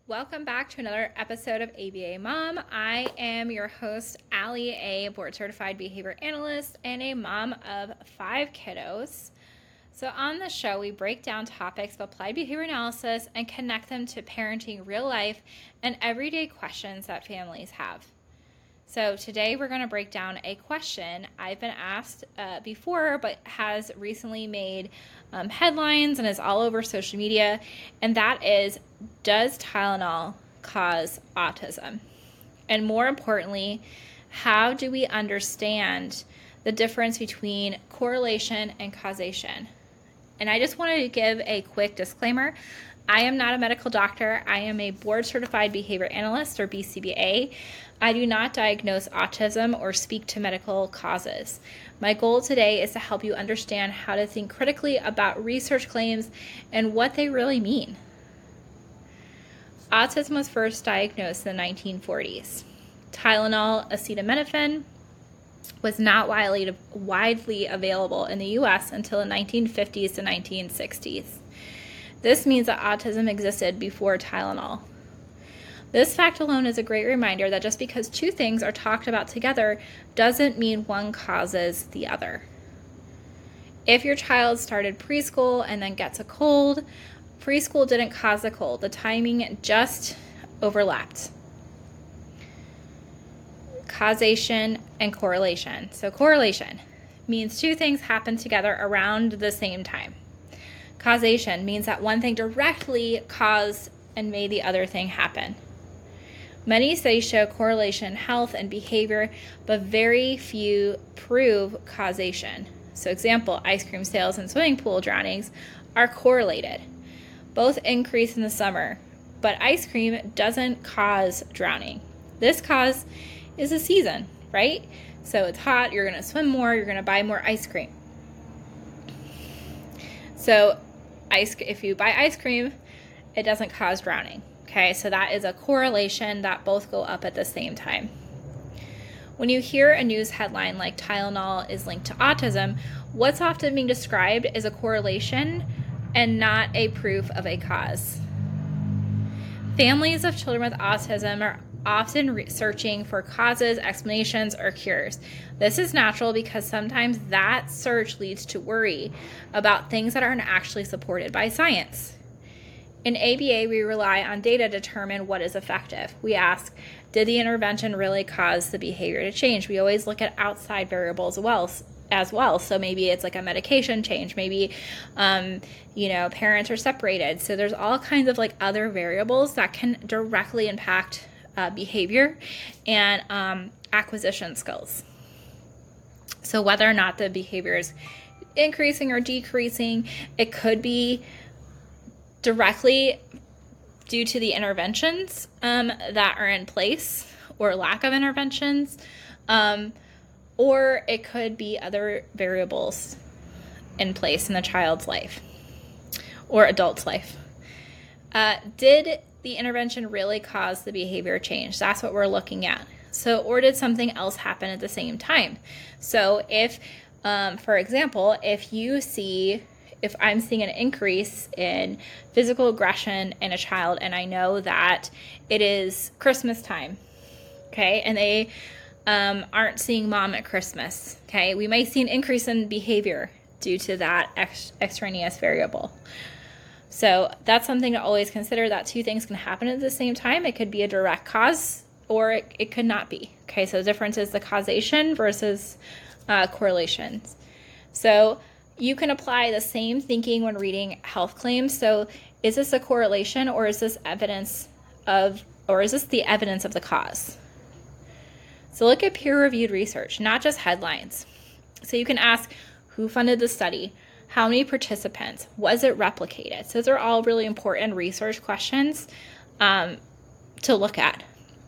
Welcome back to another episode of ABA Mom. I am your host, Allie, a board certified behavior analyst and a mom of 5 kiddos. So on the show, we break down topics of applied behavior analysis and connect them to parenting, real life, and everyday questions that families have. So today we're going to break down a question I've been asked before, but has recently made headlines and is all over social media, and that is, does Tylenol cause autism? And more importantly, how do we understand the difference between correlation and causation? And I just wanted to give a quick disclaimer. I am not a medical doctor. I am a board certified behavior analyst, or BCBA. I do not diagnose autism or speak to medical causes. My goal today is to help you understand how to think critically about research claims and what they really mean. Autism was first diagnosed in the 1940s. Tylenol, acetaminophen, was not widely available in the U.S. until the 1950s to 1960s. This means that autism existed before Tylenol. This fact alone is a great reminder that just because two things are talked about together doesn't mean one causes the other. If your child started preschool and then gets a cold, preschool didn't cause the cold. The timing just overlapped. Causation and correlation. So correlation means two things happen together around the same time. Causation means that one thing directly caused and made the other thing happen. Many studies show correlation in health and behavior, but very few prove causation. So example, ice cream sales and swimming pool drownings are correlated. Both increase in the summer, but ice cream doesn't cause drowning. This cause is the season, right? So it's hot, you're going to swim more, you're going to buy more ice cream. So if you buy ice cream, it doesn't cause drowning. Okay, so that is a correlation that both go up at the same time. When you hear a news headline like Tylenol is linked to autism, what's often being described is a correlation and not a proof of a cause. Families of children with autism are often searching for causes, explanations, or cures. This is natural because sometimes that search leads to worry about things that aren't actually supported by science. In ABA, we rely on data to determine what is effective. We ask, did the intervention really cause the behavior to change? We always look at outside variables as well. So maybe it's like a medication change. Maybe, parents are separated. So there's all kinds of other variables that can directly impact behavior and acquisition skills. So whether or not the behavior is increasing or decreasing, it could be directly due to the interventions that are in place or lack of interventions, or it could be other variables in place in the child's life or adult's life. Did the intervention really cause the behavior change? That's what we're looking at. So, or did something else happen at the same time? So if, for example, if I'm seeing an increase in physical aggression in a child and I know that it is Christmas time, okay, and they aren't seeing mom at Christmas, okay, we might see an increase in behavior due to that extraneous variable. So that's something to always consider, that two things can happen at the same time. It could be a direct cause or it could not be. Okay, so the difference is the causation versus correlations. So you can apply the same thinking when reading health claims. So is this a correlation or is this the evidence of the cause? So look at peer-reviewed research, not just headlines. So you can ask, who funded the study? How many participants? Was it replicated? So those are all really important research questions to look at.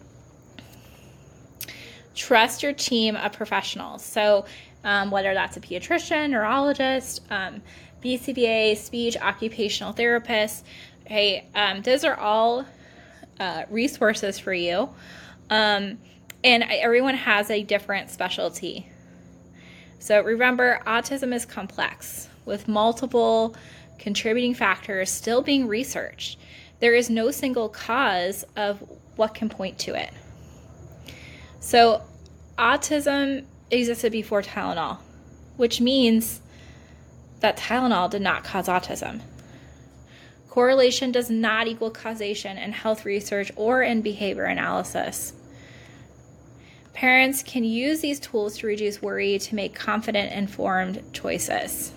Trust your team of professionals. So whether that's a pediatrician, neurologist, BCBA, speech, occupational therapist, okay, those are all resources for you. And everyone has a different specialty. So remember, autism is complex with multiple contributing factors still being researched. There is no single cause of what can point to it. So autism existed before Tylenol, which means that Tylenol did not cause autism. Correlation does not equal causation in health research or in behavior analysis. Parents can use these tools to reduce worry to make confident, informed choices.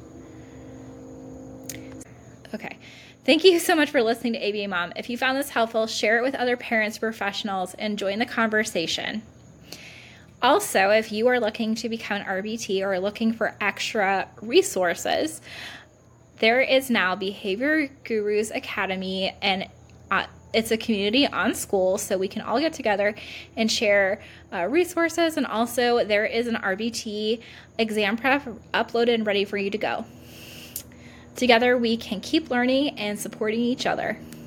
Okay. Thank you so much for listening to ABA Mom. If you found this helpful, share it with other parents, professionals, and join the conversation. Also, if you are looking to become an RBT or looking for extra resources, there is now Behavior Gurus Academy, and it's a community on school, so we can all get together and share resources. And also, there is an RBT exam prep uploaded and ready for you to go. Together, we can keep learning and supporting each other.